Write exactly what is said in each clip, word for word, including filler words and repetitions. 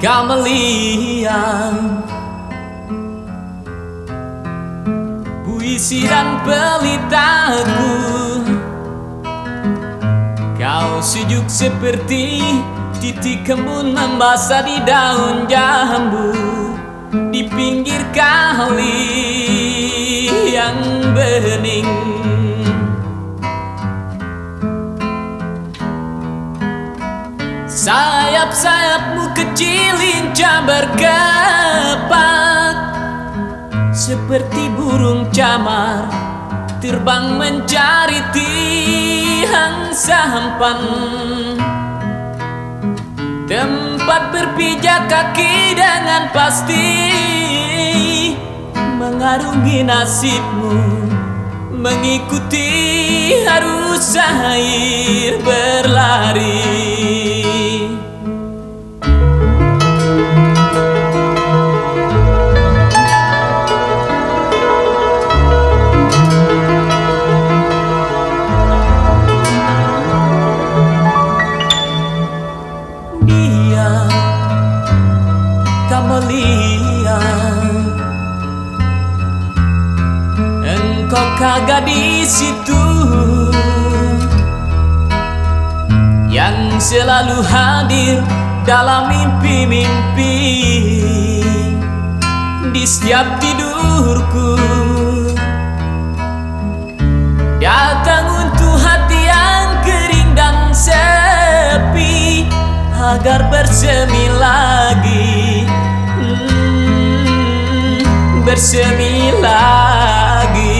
Kamelia, puisi dan pelitaku. Kau sejuk seperti titik embun membasah di daun jambu di pinggir kali yang bening. Sayap-sayapmu kecil lincah berkepak seperti burung camar terbang mencari tiang sampan, tempat berpijak kaki dengan pasti mengarungi nasibmu, mengikuti arus air berlari. Dia Kamelia, engkau kagak di situ yang selalu hadir dalam mimpi-mimpi di setiap tidurku, datang untuk hati yang kering dan sepi agar bersemi lagi, hmm, bersemi lagi.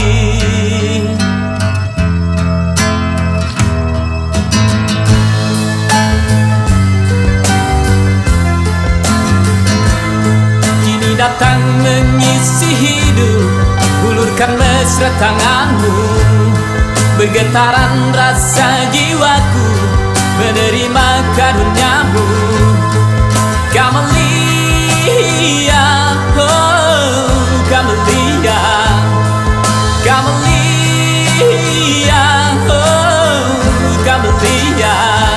Kini datang mengisi hidup, ulurkan mesra tanganmu, bergetaran rasa jiwaku menerima karuniamu. Kamelia, oh Kamelia, Kamelia, oh Kamelia,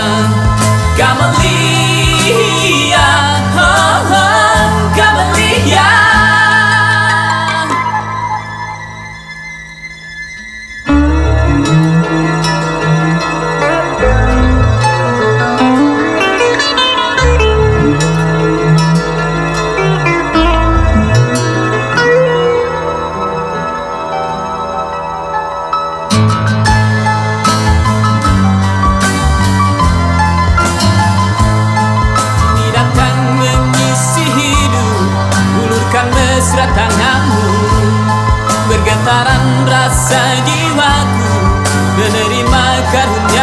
Kamelia, oh, oh Kamelia. Mesra tanganmu, bergetaran rasa jiwaku menerima karunia.